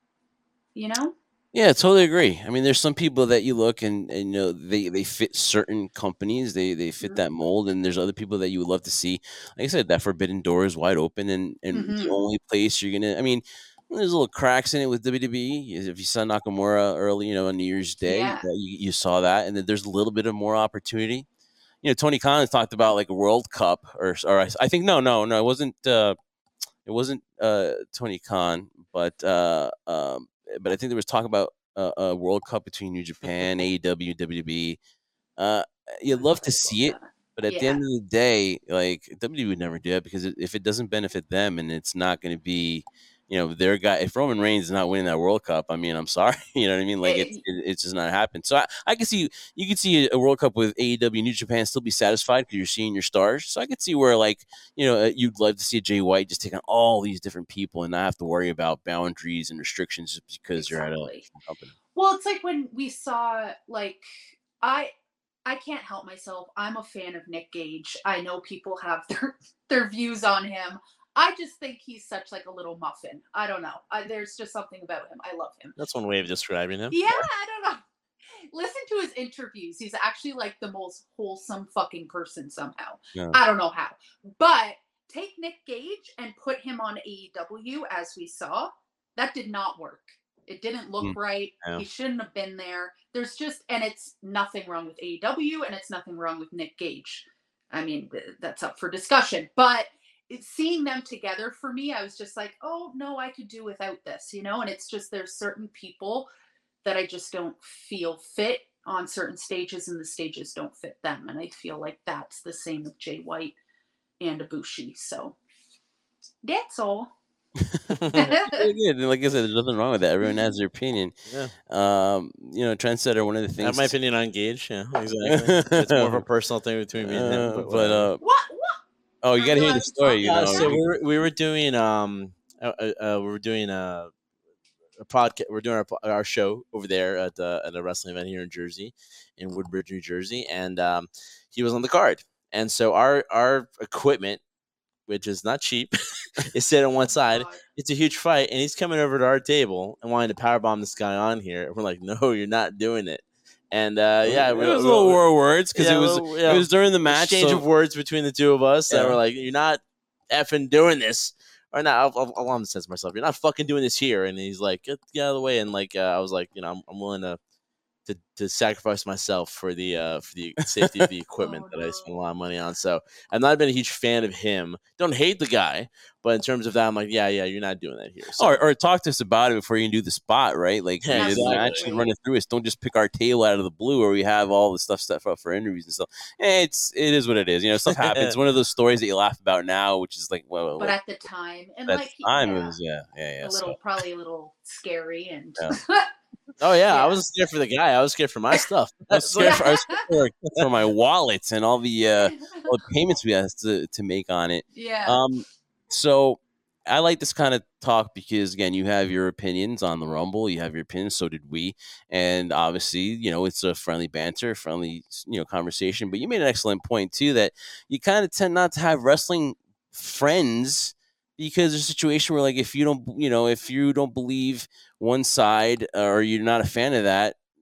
You know? Yeah, totally agree. I mean, there's some people that you look and, and you know they, they fit certain companies, they they fit Mhm. that mold, and there's other people that you would love to see. Like I said, that forbidden door is wide open, and and the Mhm. only place you're gonna, I mean, there's little cracks in it with W W E. If you saw Nakamura early, you know, on New Year's Day, Yeah. that you, you saw that, and then there's a little bit of more opportunity. You know, Tony Khan has talked about like a World Cup, or or I, I think no, no, no, it wasn't. Uh, it wasn't uh, Tony Khan, but uh, um, but I think there was talk about a, a World Cup between New Japan, A E W, W W E. Uh, you'd I love thought to I saw see it, that. but at the Yeah. end of the day, like W W E would never do it because it, if it doesn't benefit them and it's not going to be, you know, their guy. If Roman Reigns is not winning that World Cup, I mean, I'm sorry, you know what I mean? Like it's It- it, it's just not happening. So I, I can see you could see a World Cup with A E W, New Japan still be satisfied because you're seeing your stars. So I could see where like you know uh, you'd love to see Jay White just take on all these different people and not have to worry about boundaries and restrictions just because you're at a Exactly. different company. Well, it's like when we saw like I I can't help myself. I'm a fan of Nick Gage. I know people have their their views on him. I just think he's such like a little muffin. I don't know. I, there's just something about him. I love him. That's one way of describing him. Yeah, I don't know. Listen to his interviews. He's actually like the most wholesome fucking person somehow. Yeah. I don't know how. But take Nick Gage and put him on A E W as we saw. That did not work. It didn't look Mm, right. yeah. He shouldn't have been there. There's just, and it's nothing wrong with A E W and it's nothing wrong with Nick Gage. I mean, th- that's up for discussion. But it, seeing them together for me, I was just like, oh, no, I could do without this, you know? And it's just, there's certain people that I just don't feel fit on certain stages and the stages don't fit them. And I feel like that's the same with Jay White and Ibushi. So that's all. Very good. And like I said, there's nothing wrong with that. Everyone has their opinion. Yeah. Um, you know, Trendsetter, one of the I have things. my opinion on Gage. Yeah, exactly. It's more of a personal thing between me and him. Uh, But, but whatever. uh, What? What? oh, you Are got to we hear allowed the to story. talk You Uh, know, so we were we were doing um uh, uh, uh, we were doing a, a podcast. We're doing our po- our show over there at the at a wrestling event here in Jersey, in Woodbridge, New Jersey, and um, he was on the card. And so our our equipment, which is not cheap, is set on one side. God. It's a huge fight, and he's coming over to our table and wanting to powerbomb this guy on here. We're like, no, you're not doing it. And uh, yeah, it we, was a we- little war of words because yeah, it was little- yeah, it was during the match. exchange So of words between the two of us that Yeah. were like, you're not effing doing this. Or not, I'll, I'll, I'll sense myself. You're not fucking doing this here. And he's like, get, get out of the way. And like, uh, I was like, you know, I'm, I'm willing to, to to sacrifice myself for the uh for the safety of the equipment Oh, that I no. spent a lot of money on. So I've not been a huge fan of him. Don't hate the guy, but in terms of that, I'm like, yeah, yeah, you're not doing that here. So. or, or talk to us about it before you can do the spot, right? Like Yeah, you exactly. actually run it through us. Don't just pick our table out of the blue where we have all the stuff stuff up for interviews and stuff. Eh, It's it is what it is. You know, stuff happens. It's one of those stories that you laugh about now, which is like, well, But well, at the time, and at like, the time yeah, it was yeah, yeah, yeah. a so. little, probably a little scary, and Yeah. Oh yeah, Yeah. I wasn't scared for the guy. I was scared for my stuff. I was scared for, I was scared for, for my wallets and all the uh, all the payments we have to, to make on it. yeah. Um, so I like this kind of talk because again, you have your opinions on the Rumble, you have your opinions, so did we, and obviously, you know, it's a friendly banter, friendly, you know, conversation. But you made an excellent point too that you kind of tend not to have wrestling friends because there's a situation where, like, if you don't, you know, if you don't believe one side or you're not a fan of that,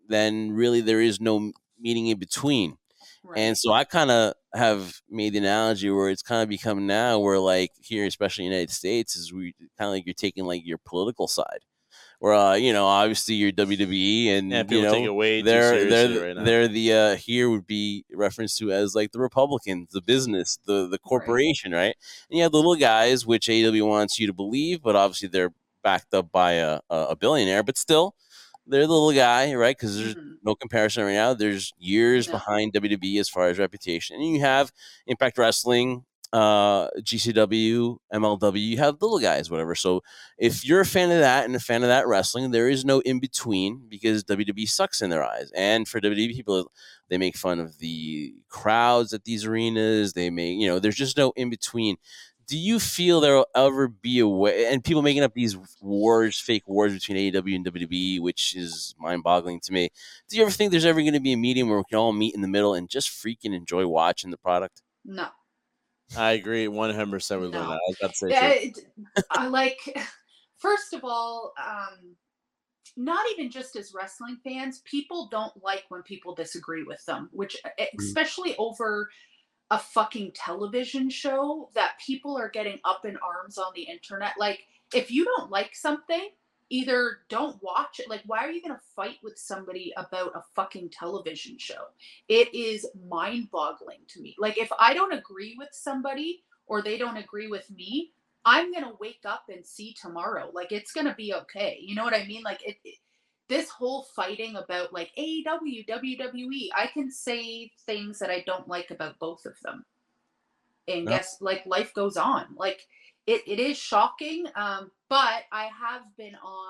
then really there is no meeting in between. Right. And so I kind of have made the analogy where it's kind of become now where like here, especially in the United States, is we kind of like you're taking like your political side. Where uh, you know, obviously you're W W E, and Yeah, you people take it know way too they're seriously they're right now. they're the uh, here would be referenced to as like the Republicans, the business, the the Right. corporation, right? And you have the little guys, which A E W wants you to believe, but obviously they're backed up by a a a billionaire, but still they're the little guy, right? Because there's Mhm. no comparison right now. There's years No. behind W W E as far as reputation, and you have Impact Wrestling, uh, G C W, M L W. You have little guys, whatever. So if you're a fan of that and a fan of that wrestling, there is no in between because W W E sucks in their eyes. And for W W E people, they make fun of the crowds at these arenas. They make, you know, there's just no in between. Do you feel there will ever be a way, and people making up these wars, fake wars between A E W and W W E, which is mind boggling to me? Do you ever think there's ever going to be a medium where we can all meet in the middle and just freaking enjoy watching the product? No. I agree one hundred percent with No. Luna. I was about to say Yeah, too. it- I like, first of all, um, not even just as wrestling fans, people don't like when people disagree with them, which especially over a fucking television show that people are getting up in arms on the internet. Like, if you don't like something, either don't watch it. Like, why are you going to fight with somebody about a fucking television show? It is mind boggling to me. Like, if I don't agree with somebody or they don't agree with me, I'm going to wake up and see tomorrow. Like, it's going to be okay. You know what I mean? Like, it, it this whole fighting about like A E W, W W E, I can say things that I don't like about both of them. And No. guess, like, life goes on. Like, it, it is shocking, um, but I have been on,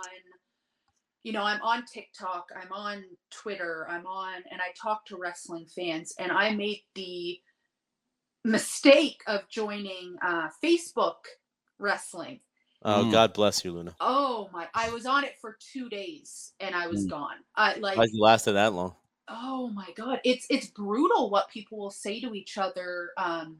you know, I'm on TikTok, I'm on Twitter, I'm on, and I talk to wrestling fans, and I made the mistake of joining uh, Facebook wrestling. Oh, Mm. God bless you, Luna. Oh my! I was on it for two days and I was Mm. gone. I like. Why you lasted that long? Oh my god! It's it's brutal what people will say to each other. Um,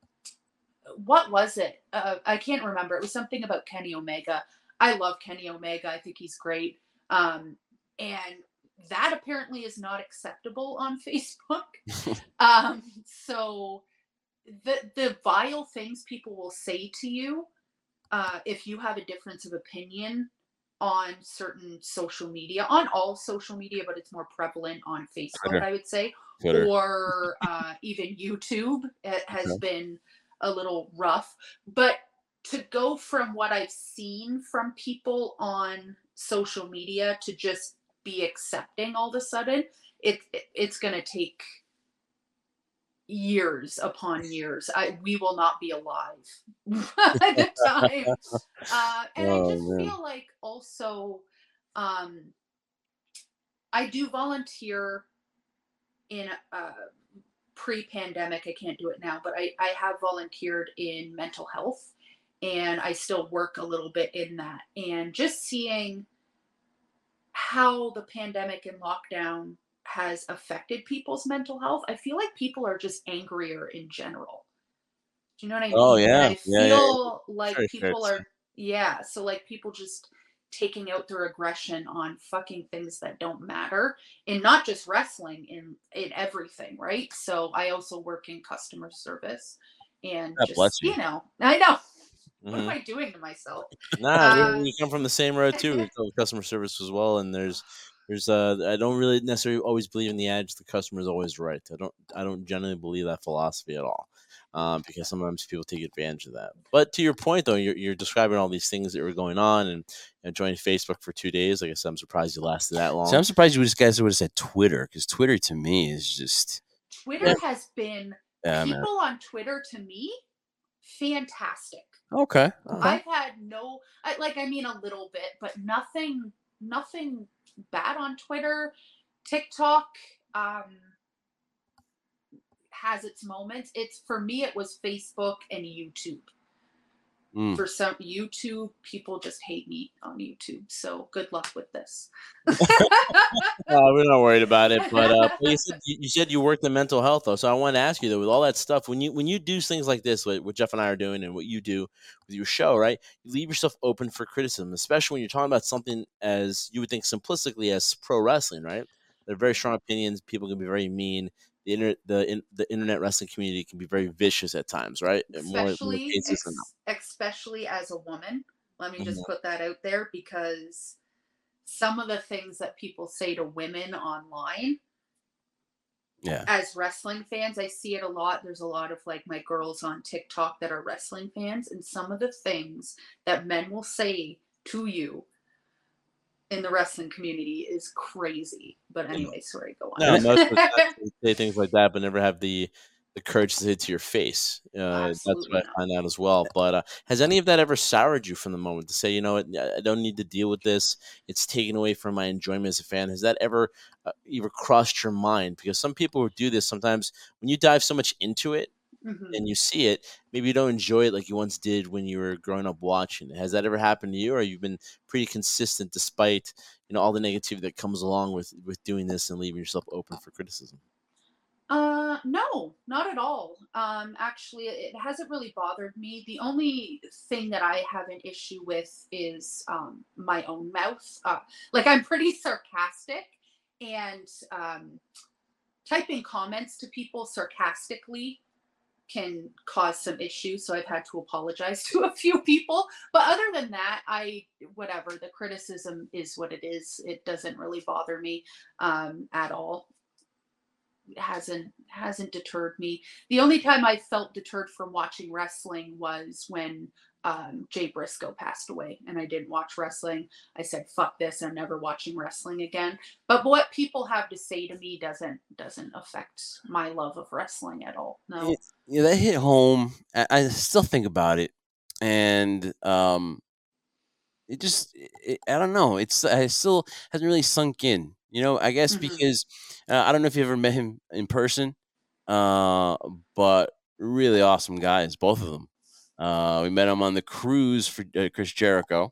what was it? Uh, I can't remember. It was something about Kenny Omega. I love Kenny Omega. I think he's great. Um, and that apparently is not acceptable on Facebook. um, so the the vile things people will say to you. Uh, if you have a difference of opinion on certain social media, on all social media, but it's more prevalent on Facebook, Twitter. I would say, Twitter. or uh, even YouTube, it has Okay. been a little rough. But to go from what I've seen from people on social media to just be accepting all of a sudden, it, it it's going to take years upon years. I we will not be alive at the time. Uh, and Oh, I just man. feel like also um, I do volunteer in uh, pre-pandemic. I can't do it now, but I, I have volunteered in mental health and I still work a little bit in that. And just seeing how the pandemic and lockdown has affected people's mental health, I feel like people are just angrier in general. Do you know what I mean? Oh, And yeah. I Yeah, yeah, yeah. feel like Very fair people to are, yeah, so like people just taking out their aggression on fucking things that don't matter, and not just wrestling, in in everything, right? So I also work in customer service and God bless just, you. you know, I know. What am Mhm. I doing to myself? Nah, we, Uh, we come from the same road too. With the customer service as well, and there's there's uh I don't really necessarily always believe in the adage the customer is always right. I don't I don't generally believe that philosophy at all, um, because sometimes people take advantage of that. But to your point though, you're you're describing all these things that were going on, and you know, joining Facebook for two days. Like I said, I'm surprised you lasted that long. So I'm surprised you guys would have said Twitter, because Twitter to me is just Twitter has been, yeah, man. people on Twitter to me, fantastic. Okay. Okay. I've had no, I, like, I mean, a little bit, but nothing, nothing bad on Twitter. TikTok um, has its moments. It's, for me, it was Facebook and YouTube. Mm. For some YouTube, people just hate me on YouTube. So good luck with this. Uh, we're not worried about it, but, uh, but you, said, you, you said you worked in mental health though, so I want to ask you though, with all that stuff, when you when you do things like this, what, what Jeff and I are doing, and what you do with your show, right? You leave yourself open for criticism, especially when you're talking about something as you would think simplistically as pro wrestling, right? they're very strong opinions. People can be very mean. The internet, the in, the internet wrestling community can be very vicious at times, right? More more especially cases than ex- especially as a woman. Let me not. just Mhm. put that out there because some of the things that people say to women online Yeah. as wrestling fans, I see it a lot. There's a lot of like my girls on TikTok that are wrestling fans, and some of the things that men will say to you in the wrestling community is crazy. But anyway, sorry, go No, on. most of the time they say things like that, but never have the the courage to say it to your face. Uh, that's Absolutely what not. I find out as well. But uh, has any of that ever soured you from the moment to say, you know what, I don't need to deal with this. It's taken away from my enjoyment as a fan. Has that ever uh, ever crossed your mind? Because some people who do this sometimes, when you dive so much into it Hmm. and you see it, maybe you don't enjoy it like you once did when you were growing up watching it. Has that ever happened to you, or you've been pretty consistent despite you know all the negativity that comes along with with doing this and leaving yourself open for criticism? Uh, no, not at all. Um, actually, it hasn't really bothered me. The only thing that I have an issue with is um, my own mouth. Uh, like I'm pretty sarcastic, and um, typing comments to people sarcastically can cause some issues. So I've had to apologize to a few people. But other than that, I whatever the criticism is what it is. It doesn't really bother me um, at all. Hasn't hasn't deterred me. The only time I felt deterred from watching wrestling was when um, Jay Briscoe passed away, and I didn't watch wrestling. I said, "Fuck this! I'm never watching wrestling again." But what people have to say to me doesn't doesn't affect my love of wrestling at all. It, No. yeah, that hit home. I, I still think about it, and um, it just, it, I don't know. It's it still hasn't really sunk in. You know, I guess Hmm. because uh, I don't know if you ever met him in person, uh, but really awesome guys, both of them. Uh, we met him on the cruise for uh, Chris Jericho.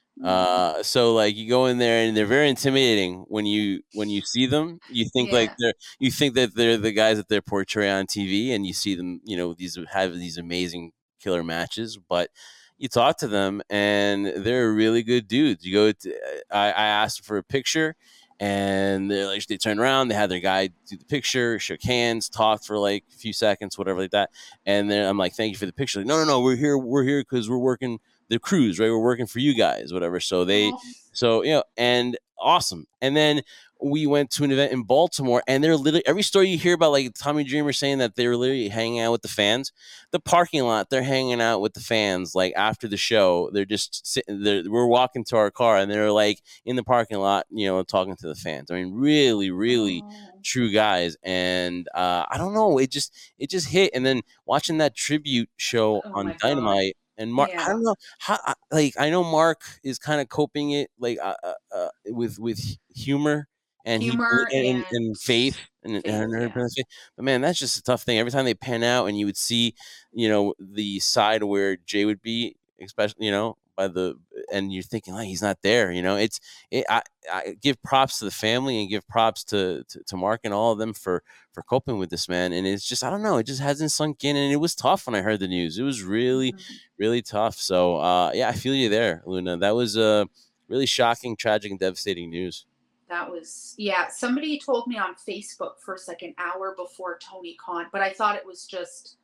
Uh, so like you go in there and they're very intimidating when you when you see them. You think like Yeah. they're you think that they're the guys that they're portraying on T V, and you see them, you know, these have these amazing killer matches, but you talk to them and they're really good dudes. You go to, I, I asked for a picture, and they're like they turned around, they had their guy do the picture, shook hands, talked for like a few seconds, whatever like that, and then I'm like, thank you for the picture. Like, no, no, no, we're here, we're here because we're working the cruise, right? We're working for you guys, whatever. So they, Oh, so you know, and awesome. And then we went to an event in Baltimore, and they're literally every story you hear about, like Tommy Dreamer saying that they were literally hanging out with the fans. The parking lot, they're hanging out with the fans. Like after the show, they're just sitting there. We're walking to our car, and they're like in the parking lot, you know, talking to the fans. I mean, really, really oh, true guys. And uh, I don't know, it just it just hit. And then watching that tribute show oh on my God. Dynamite. And Mark, I Yeah. don't know how. I- Like, I know Mark is kind of coping it like uh, uh, uh, with with humor, and he Humor and, and and faith and, faith. and her Yeah. faith. But man, that's just a tough thing. Every time they pan out, and you would see, you know, the side where Jay would be, especially, you know, by the, and you're thinking like he's not there. You know, it's it. I, I give props to the family and give props to, to to Mark and all of them for for coping with this, man. And it's just, I don't know, it just hasn't sunk in, and it was tough when I heard the news. It was really Mhm. really tough. So uh, yeah, I feel you there, Luna. That was uh, really shocking, tragic, and devastating news. That was, yeah. Somebody told me on Facebook first, like an hour before Tony Khan, but I thought it was just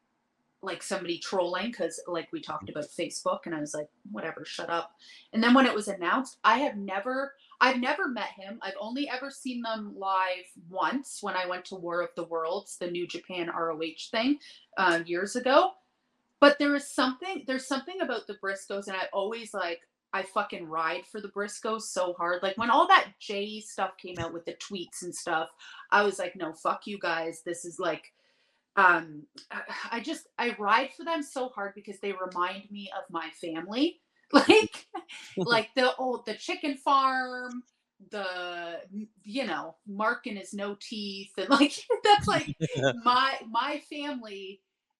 like somebody trolling because, like, we talked about Facebook, and I was like, whatever, shut up. And then when it was announced, I have never, I've never met him. I've only ever seen them live once when I went to War of the Worlds, the New Japan R O H thing uh, years ago. But there is something, there's something about the Briscoes, and I always like, I fucking ride for the Briscoes so hard. Like when all that Jay stuff came out with the tweets and stuff, I was like, no, fuck you guys. This is like, um, I just, I ride for them so hard because they remind me of my family. Like, like the old, the chicken farm, the, you know, Mark and his no teeth. And like, that's like my, my family,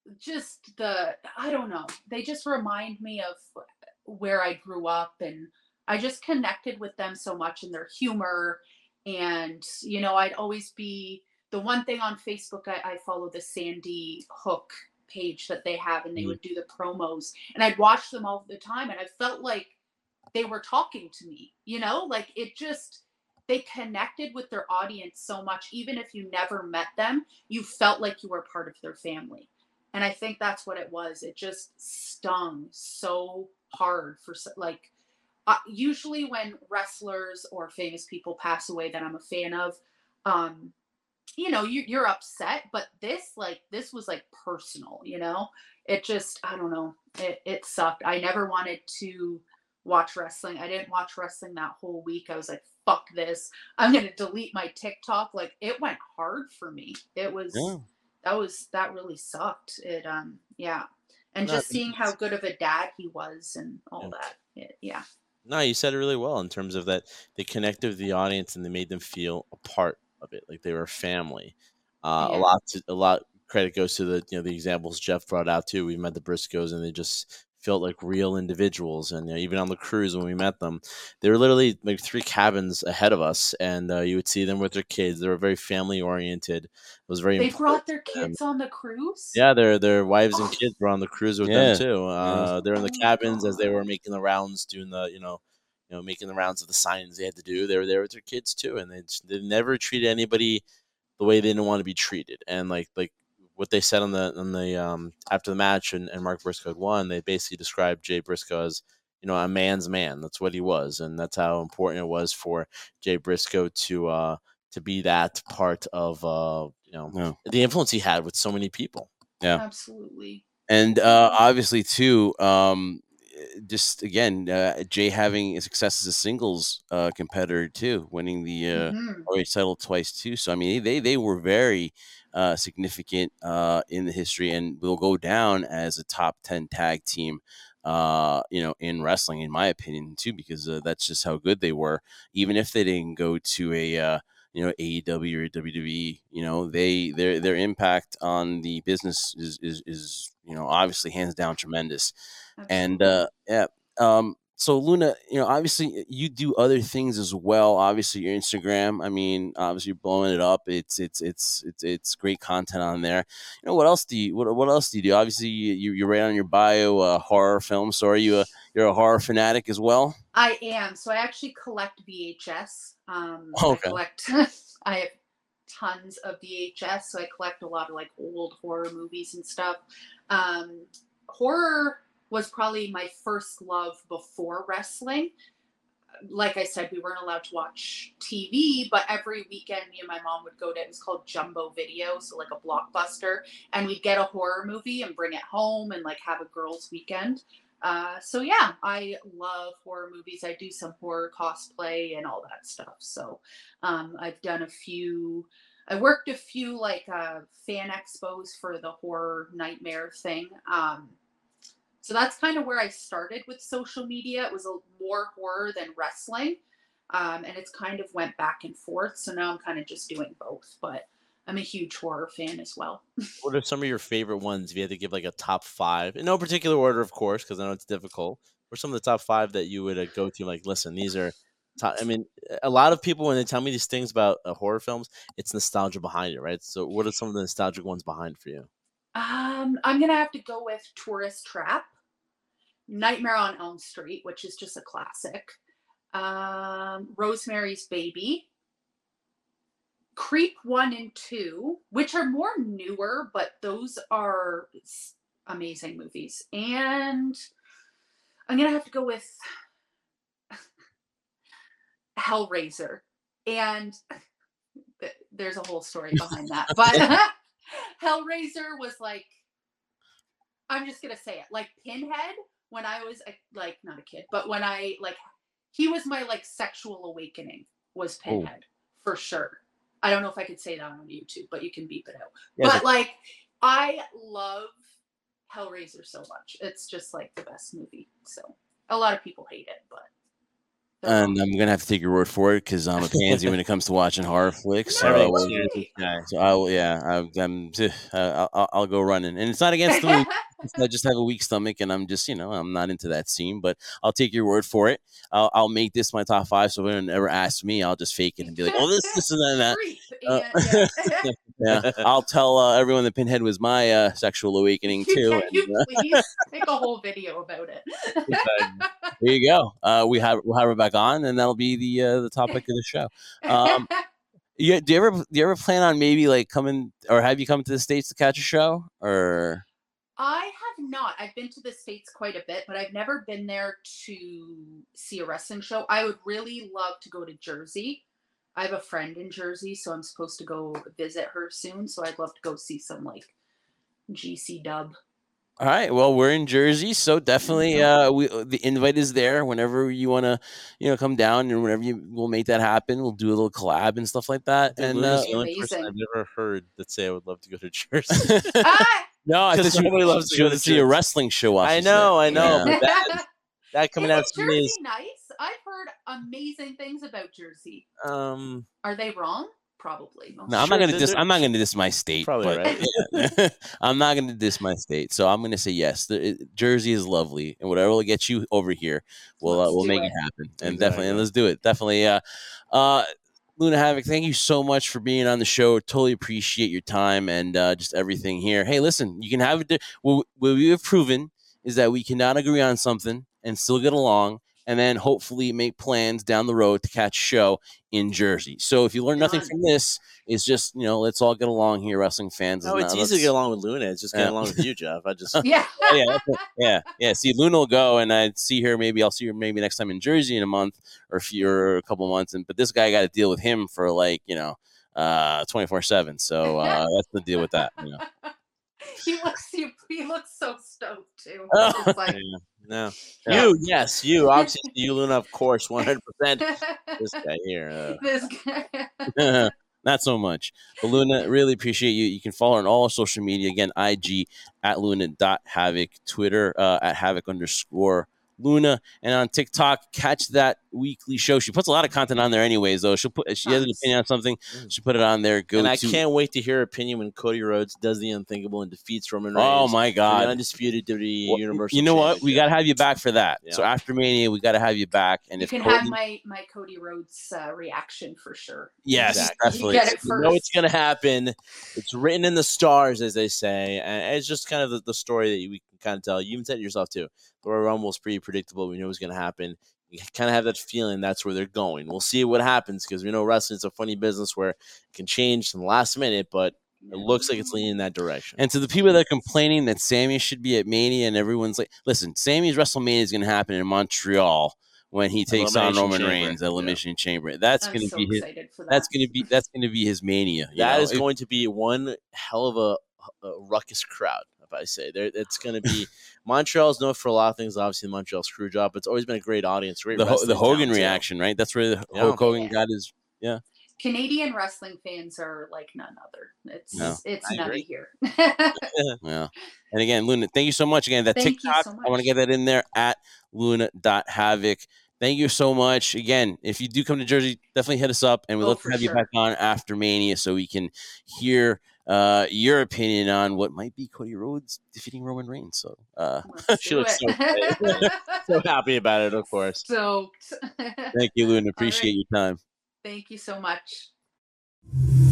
just the, I don't know, they just remind me of where I grew up, and I just connected with them so much, and their humor. And you know, I'd always be the one thing on Facebook. I, I follow the Sandy Hook page that they have, and they Mhm. would do the promos, and I'd watch them all the time, and I felt like they were talking to me, you know, like it just, they connected with their audience so much. Even if you never met them, you felt like you were part of their family. And I think that's what it was. It just stung so hard for like, uh, usually when wrestlers or famous people pass away that I'm a fan of, um, you know, you, you're upset, but this, like, this was like personal, you know, it just, I don't know. It, it sucked. I never wanted to watch wrestling. I didn't watch wrestling that whole week. I was like, fuck this. I'm going to delete my TikTok. Like, it went hard for me. It was, Yeah. that was, that really sucked. It, um, yeah. And No, just seeing how good of a dad he was and all yeah. that. It, yeah. No, you said it really well in terms of that they connected with the audience and they made them feel a part of it, like they were a family. Uh, a Yeah. lot, to, a lot credit goes to the you know the examples Jeff brought out too. We met the Briscoes and they just felt like real individuals. And you know, even on the cruise when we met them, they were literally like three cabins ahead of us, and uh, you would see them with their kids. They were very family oriented. It was very They important brought their to them. kids on the cruise? Yeah, their their wives and Oh. kids were on the cruise with Yeah. them too. Uh, they're in the Oh my cabins as they God. were making the rounds, doing the you know, you know, making the rounds of the signings they had to do. They were there with their kids too, and they just- they never treated anybody the way they didn't want to be treated. And like like what they said on the on the um after the match, and, and Mark Briscoe had won, they basically described Jay Briscoe as you know a man's man. That's what he was, and that's how important it was for Jay Briscoe to uh to be that part of uh you know Yeah. the influence he had with so many people. Yeah. Absolutely. And uh, obviously, too, um, just again, uh, Jay having a success as a singles uh, competitor too, winning the uh, Mhm. R O H title twice too. So I mean, they they were very uh, significant uh, in the history, and will go down as a top ten tag team. Uh, you know, in wrestling, in my opinion, too, because uh, that's just how good they were. Even if they didn't go to a uh, you know A E W or W W E, you know, they their their impact on the business is is, is you know obviously hands down tremendous. And Absolutely. uh, yeah, um, so Luna, you know, obviously you do other things as well. Obviously your Instagram, I mean, obviously you're blowing it up. It's it's it's it's it's great content on there. You know, what else do you what what else do you do? Obviously you you- you're right on your bio, uh, horror film. So are you a you're a horror fanatic as well? I am. So I actually collect V H S. Um, I Okay. collect, I have tons of V H S. So I collect a lot of like old horror movies and stuff. Um, horror was probably my first love before wrestling. Like I said, we weren't allowed to watch T V, but every weekend, me and my mom would go to, it was called Jumbo Video, so like a Blockbuster, and we'd get a horror movie and bring it home and like have a girls' weekend. Uh, so yeah, I love horror movies. I do some horror cosplay and all that stuff. So um, I've done a few. I worked a few like uh, fan expos for the horror nightmare thing. Um, so that's kind of where I started with social media. It was a, more horror than wrestling. Um, and it's kind of went back and forth. So now I'm kind of just doing both. But I'm a huge horror fan as well. What are some of your favorite ones? If you had to give like a top five, in no particular order, of course, because I know it's difficult. What are some of the top five that you would uh, go to? Like, listen, these are. Top, I mean, a lot of people when they tell me these things about uh, horror films, it's nostalgia behind it, right? So, what are some of the nostalgic ones behind for you? Um, I'm going to have to go with Tourist Trap, Nightmare on Elm Street, which is just a classic, um, Rosemary's Baby, Creep one and two, which are more newer, but those are amazing movies. And I'm going to have to go with Hellraiser. And there's a whole story behind that. But Hellraiser was like, I'm just going to say it, like Pinhead when I was a, like, not a kid, but when I like, he was my like sexual awakening was Pinhead for sure. I don't know if I could say that on YouTube, but you can beep it out. Yeah, but like, I love Hellraiser so much. It's just like the best movie. So a lot of people hate it, but. And I'm gonna have to take your word for it because I'm a pansy when it comes to watching horror flicks. No So, I will, way! so I will, yeah, I, I'm, uh, I'll, I'll go running, and it's not against the movie. I just have a weak stomach, and I'm just, you know, I'm not into that scene. But I'll take your word for it. I'll, I'll make this my top five. So when anyone ever asks me, I'll just fake it and be like, "Oh, this, this, and that." Creep. Uh, And, yeah. Yeah, I'll tell uh, everyone that Pinhead was my uh, sexual awakening too. Can and, you uh, please make a whole video about it? there you go. Uh, we have we'll have her back on, and that'll be the uh, the topic of the show. Um, you, do you ever do you ever plan on maybe like coming, or have you come to the States to catch a show, or? I have not. I've been to the States quite a bit, but I've never been there to see a wrestling show. I would really love to go to Jersey. I have a friend in Jersey, so I'm supposed to go visit her soon. So I'd love to go see some like G C dub. All right. Well, we're in Jersey, so definitely uh, we the invite is there. Whenever you want to, you know, come down, and whenever you we'll make that happen. We'll do a little collab and stuff like that. Dude, And Luna's uh, the only person Amazing. I've never heard that say I would love to go to Jersey. Ah! no, I Because thought you nobody loves to she go wanted to to see a Jersey. wrestling show. while I she's know, there. I know, Yeah. but that, that coming out Isn't to me Jersey is nice? I've heard amazing things about Jersey. um Are they wrong? Probably. Most No, I'm Sure, not gonna they're- diss. they're- I'm not gonna diss my state. Probably but, right. yeah. I'm not gonna diss my state. So I'm gonna say yes. The, it- Jersey is lovely, and whatever will get you over here, we'll uh, Let's we'll do make it, it. happen. And Exactly. definitely, and let's do it. Definitely. Uh, uh, Luna Havoc, thank you so much for being on the show. Totally appreciate your time and uh, just everything here. Hey, listen, you can have it. What, what we have proven is that we cannot agree on something and still get along, and then hopefully make plans down the road to catch a show in Jersey. So if you learn nothing Done. from this, it's just, you know, let's all get along here, wrestling fans. no, and it's not- easy to let's- get along with Luna. It's just getting Yeah. along with you, Jeff. I just Yeah. Oh, yeah, that's it. yeah, yeah. See, Luna will go, and I'd see her. Maybe I'll see her maybe next time in Jersey in a month or a few or a couple months. And but this guy got to deal with him for like you know, uh, twenty four seven. So uh, that's the deal with that. You know. he looks he, he looks so stoked too. Oh. It's like, Yeah, no. Yeah. You, yes, you. Obviously, you, Luna, of course, one hundred percent. This guy here. Uh, this guy. Not so much. But Luna, really appreciate you. You can follow her on all social media. Again, I G at Luna.Havoc, Twitter uh, at Havoc underscore Luna, and on TikTok, catch that weekly show. She puts a lot of content on there anyways, though. She'll put if she has an Tons. opinion on something, she'll put it on there. Go and I to can't wait to hear her opinion when Cody Rhodes does the unthinkable and defeats Roman Reigns. Oh my for the God. undisputed W W E Well, Universal you know what? We Championship. got to have you back for that. So Yeah. after Mania, we got to have you back. And You if can Cody, have my my Cody Rhodes uh, reaction for sure. yes, Exactly. definitely. You get it You know it's first. going to happen. It's written in the stars, as they say. And it's just kind of the, the story that we can kind of tell. You even said it yourself, too. The Royal Rumble is pretty predictable. We know what's going to happen. You kind of have that feeling that's where they're going. We'll see what happens because we know wrestling is a funny business where it can change in the last minute, but it looks like it's leaning in that direction. And to the people that are complaining that Sammy should be at Mania, and everyone's like, listen, Sammy's WrestleMania is going to happen in Montreal when he takes on Elimination Roman Chamber. Reigns at Yeah. Elimination Chamber. That's I'm going to so be his. excited for that. That's going to be that's going to be his Mania. you That know? is It- going to be one hell of a, a ruckus crowd, if I say. There, it's going to be Montreal's known for a lot of things. Obviously, the Montreal Screwjob. It's always been a great audience. Great the Ho- the wrestling Hogan town, too. reaction, right? That's where the Yeah. Hulk Hogan Yeah. got his. Canadian wrestling fans are like none other. It's No, it's I nutty agree. here. Yeah. And again, Luna, thank you so much. Again, that Thank you TikTok, so I want to much. get that in there at Luna.Havoc. Thank you so much. Again, if you do come to Jersey, definitely hit us up, and we'd Oh, love to for have you sure. back on after Mania so we can hear uh, your opinion on what might be Cody Rhodes defeating Roman Reigns. So, uh, Let's She do looks it. So happy about it, of course. Stoked. thank you, Luna. Appreciate right. your time. Thank you so much.